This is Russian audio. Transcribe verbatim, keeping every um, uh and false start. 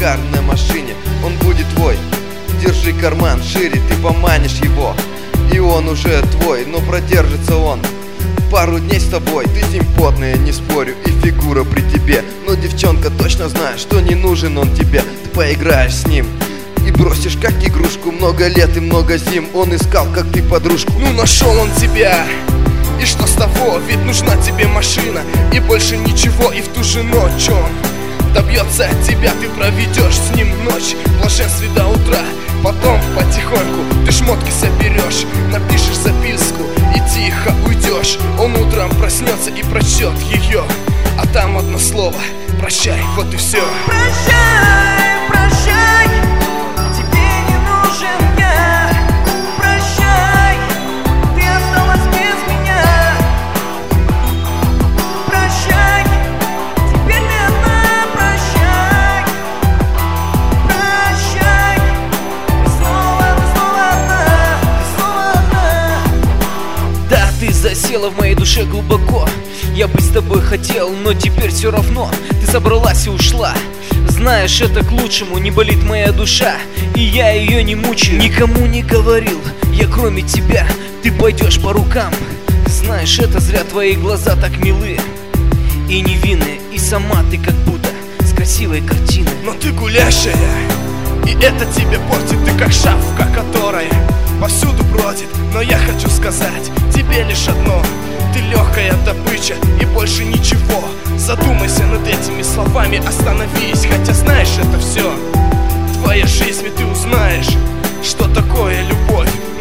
шикарной машине. Он будет твой, держи карман шире, ты поманишь его, и он уже твой. Но продержится он пару дней с тобой, ты симпотная, не спорю, и фигура при тебе. Но девчонка точно знает, что не нужен он тебе. Ты поиграешь с ним и бросишь как игрушку. Много лет и много зим он искал, как ты, подружку. Ну нашел он тебя, и что с того? Ведь нужна тебе машина, и больше ничего. И в ту же ночь он добьется от тебя, ты проведешь с ним ночь в блаженстве до утра. Потом потихоньку ты шмотки соберешь, напишешь записку и тихо уйдешь. Он утром проснется и прочтет ее, а там одно слово: прощай, вот и все. Прощай, прощай, тебе не нужен я. Прощай, ты осталась без меня. Прощай, теперь ты одна. Прощай, прощай, ты снова, ты снова одна, ты снова одна. Да, ты засела в моей душе глубоко. Я бы с тобой хотел, но теперь все равно. Ты собралась и ушла. Знаешь, это к лучшему, не болит моя душа, и я ее не мучаю. Никому не говорил, я кроме тебя. Ты пойдешь по рукам. Знаешь, это зря, твои глаза так милы и невинные, и сама ты как будто с красивой картины. Но ты гулящая, и это тебе портит. Ты как шавка, которая повсюду бродит. Но я хочу сказать тебе лишь одно: ты легкая добыча и больше ничего. Задумайся над этими словами, остановись. Хотя знаешь, это все твоя жизнь, ведь ты узнаешь, что такое любовь.